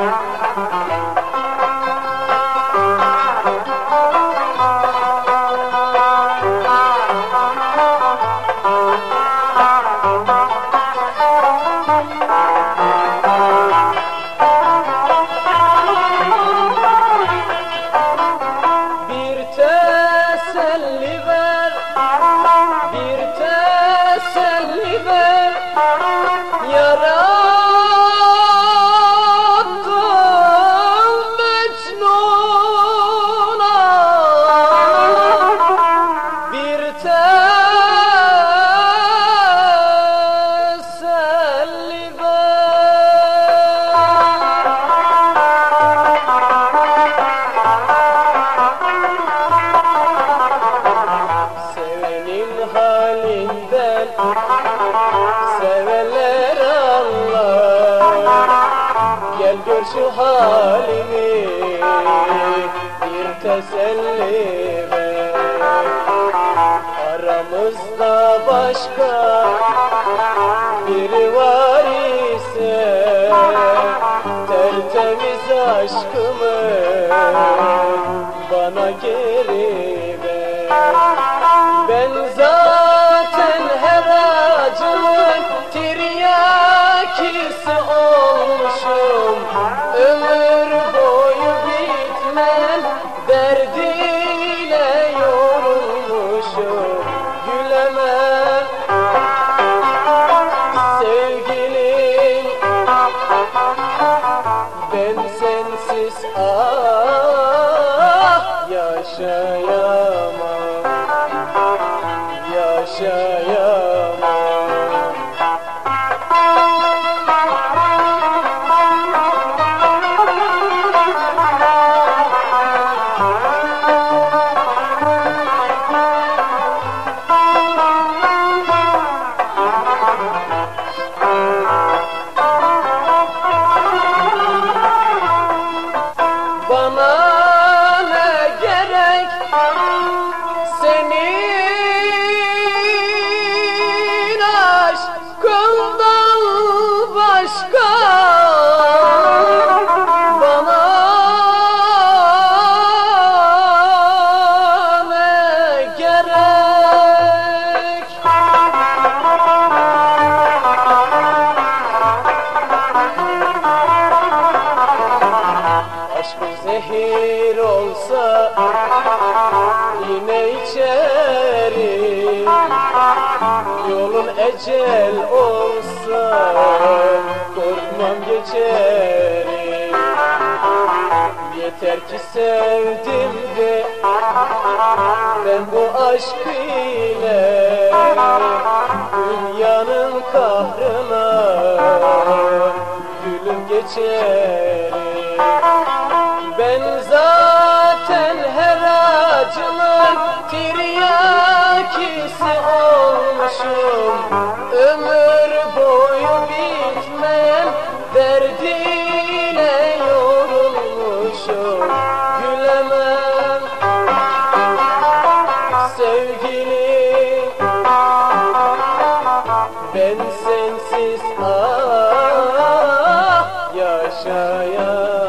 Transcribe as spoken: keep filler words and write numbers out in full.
Sevenler Allah, gel gör şu halimi, bir teselli ver. Aramızda başka biri var ise tertemiz aşkımı bana geri ver. Ben zaten her acının tiryakisi olmuşum, ömür boyu bitmeyen derdiyle yorulmuşum. Gülemem sevgilim, ben sensiz ah yaşayamam, yaşayamam. Bana ne gerek senin aşkından başka, bana ne gerek? Aşkı zehir olsa yine içerim, yolun ecel olsa korkmam geçerim. Yeter ki sevdim de ben bu aşk ile dünyanın kahrına gülüm geçerim. Ben zaten her acının tiryakisi olmuşum, ömür boyu bitmeyen derdiyle yorulmuşum. Gülemem sevgilim, ben sensiz ah yaşayamam.